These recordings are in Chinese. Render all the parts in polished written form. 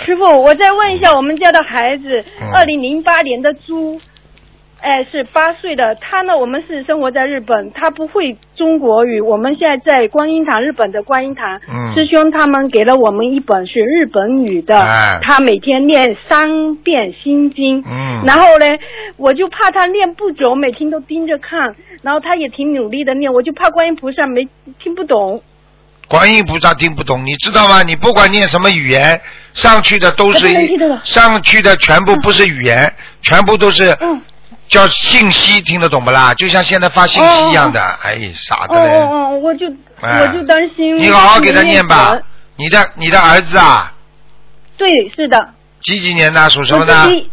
师傅，我再问一下，我们家的孩子，2008年的猪，是8岁的。他呢，我们是生活在日本，他不会中国语。我们现在在观音堂，日本的观音堂，师兄他们给了我们一本是日本语的，他每天念3遍心经。然后呢，我就怕他念不懂，每天都盯着看，然后他也挺努力的念，我就怕观音菩萨听不懂。 观音菩萨听不懂，你知道吗？你不管念什么语言，上去的都是上去的全部不是语言，全部都是叫信息，听得懂不啦？就像现在发信息一样的，哎，傻的嘞。 我就担心。 你好好给他念吧。你的儿子啊？ 对，是的。 几年的？属什么的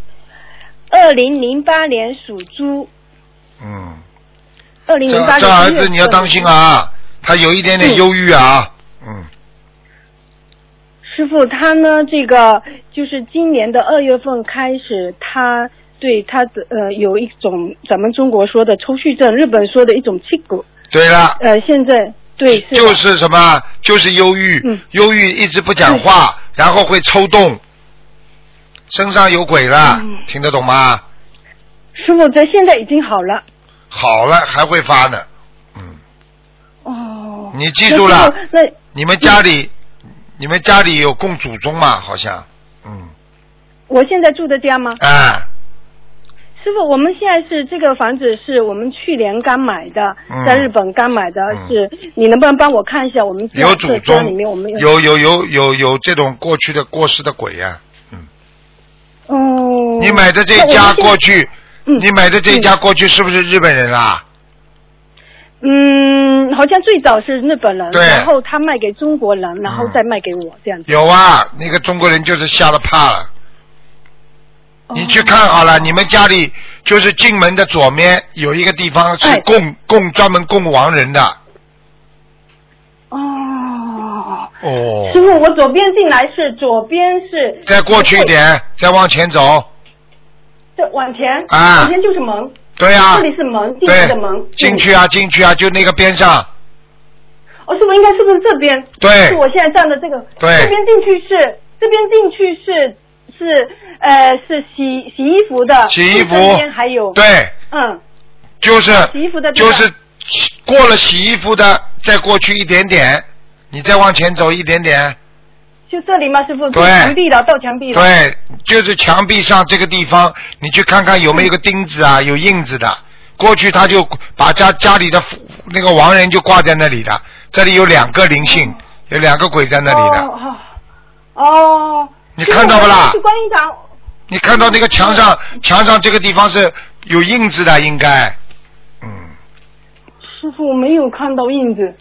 ？2008年属猪。2008年。 这儿子你要当心啊。他有一点点忧郁啊， 师傅，他呢，这个就是今年的2月份开始，他对他有一种咱们中国说的抽搐症，日本说的一种气骨。 对了。 现在对是。 就是什么？就是忧郁，忧郁一直不讲话，然后会抽动，身上有鬼了，听得懂吗？ 师傅，这现在已经好了。 好了，还会发呢。你记住了，你们家里有供祖宗吗？好像， 我现在住的家吗？师傅，我们现在是这个房子是我们去年刚买的，在日本刚买的，是你能不能帮我看一下我们有祖宗里面我们有这种过去的过世的鬼呀？你买的这家过去，你买的这家过去是不是日本人啦？ 好像最早是日本人，然后他卖给中国人，然后再卖给我这样子。 有啊，那个中国人就是吓得怕了。你去看好了，你们家里就是进门的左面有一个地方是专门供亡人的。 师傅，我左边进来左边是。 再过去一点，再往前走。 再往前。往前就是门。 对呀， 这里是门，进去的门。 进去啊，就那个边上。 师傅应该是不是这边？ 对。 是我现在站的这个。 对。 这边进去是洗衣服的。 洗衣服。 这边还有。 对。就是洗衣服的。 就是过了洗衣服的，再过去一点点，你再往前走一点点。 就这里吗，师傅？ 对。 墙壁了，到墙壁了。 对，就是墙壁上这个地方，你去看看有没有个钉子啊，有印子的。过去他就把家里的那个亡人就挂在那里的，这里有2个灵性，有2个鬼在那里的。你看到不啦？ 去观音堂。 你看到那个墙上这个地方是有印子的，应该。 师傅，我没有看到印子。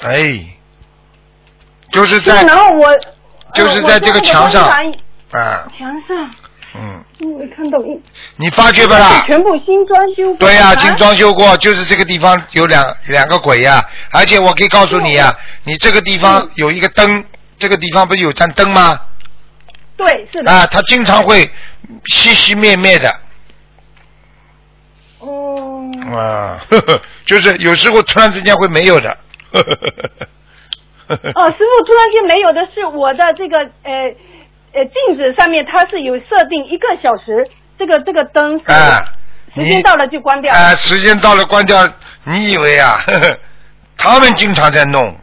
就是在。 然后就是在这个墙上。 墙上。没看到印。 你发觉不啦？ 全部新装修过。 对呀，新装修过，就是这个地方有两个鬼呀，而且我可以告诉你呀，你这个地方有一个灯，这个地方不是有盏灯吗？ 对，是的。 它经常会熄熄灭灭的。就是有时候突然之间会没有的。 师傅，突然间没有的是我的这个镜子上面它是有设定1个小时，这个灯时间到了就关掉。 时间到了关掉，你以为啊？他们经常在弄。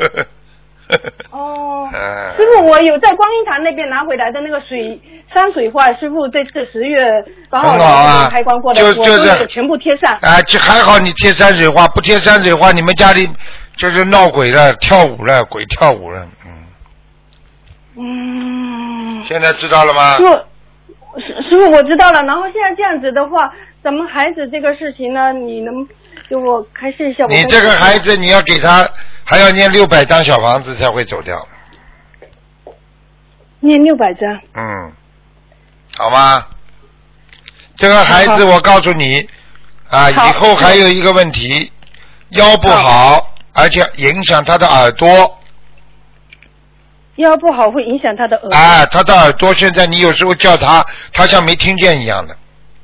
师傅，我有在观音堂那边拿回来的那个山水画，师傅这次10月8号开光过的，就是全部贴上。 还好你贴山水画，不贴山水画，你们家里就是闹鬼了，跳舞了，鬼跳舞了。现在知道了吗？ 师傅，我知道了。然后现在这样子的话，咱们孩子这个事情呢，你能给我开示一下？ 你这个孩子，你要给他还要念600张小房子才会走掉。 念600张。 好吗？这个孩子，我告诉你以后还有一个问题，腰不好，而且影响他的耳朵。 腰不好会影响他的耳朵。 他的耳朵现在你有时候叫他像没听见一样的。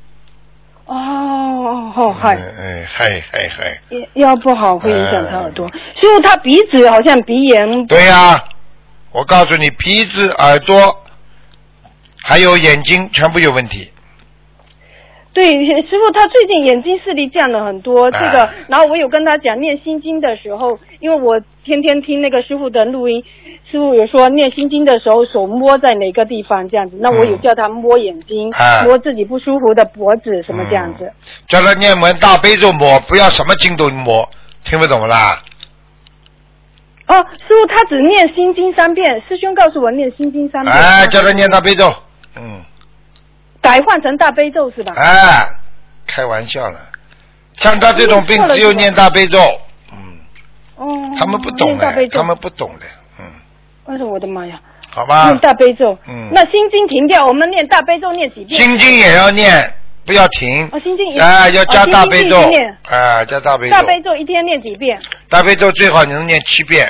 腰不好会影响他耳朵，所以他鼻子好像鼻炎。 对呀，我告诉你，鼻子、耳朵还有眼睛全部有问题。 对，师傅他最近眼睛视力降了很多，这个，然后我有跟他讲念心经的时候，因为我天天听那个师傅的录音，师傅有说念心经的时候手摸在哪个地方这样子，那我有叫他摸眼睛，摸自己不舒服的脖子什么这样子。 叫他念完大悲咒摸，不要什么经都摸，听不懂啦？ 哦，师傅他只念心经3遍，师兄告诉我念心经3遍。 哎，叫他念大悲咒， 改换成大悲咒是吧？ 哎，开玩笑了，像他这种病只有念大悲咒，他们不懂的，他们不懂的， 哎呦我的妈呀！ 好吧。 念大悲咒，那心经停掉，我们念大悲咒念几遍？ 心经也要念，不要停。 心经也。 要加大悲咒。加大悲咒。 大悲咒一天念几遍？ 大悲咒最好你能念7遍。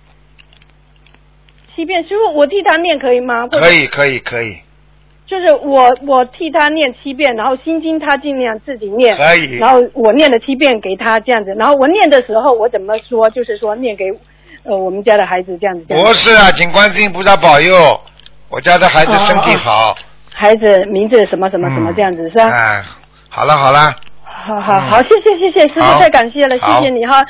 7遍，师傅，我替他念可以吗？ 可以。 就是我替他念7遍，然后心经他尽量自己念， 可以。 然后我念了7遍给他这样子，然后我念的时候我怎么说？就是说念给我们家的孩子这样子。 不是啊，请观世音菩萨保佑我家的孩子身体好。 孩子名字什么什么什么这样子是吧？ 好了。 好，谢谢师傅，太感谢了，谢谢你哈。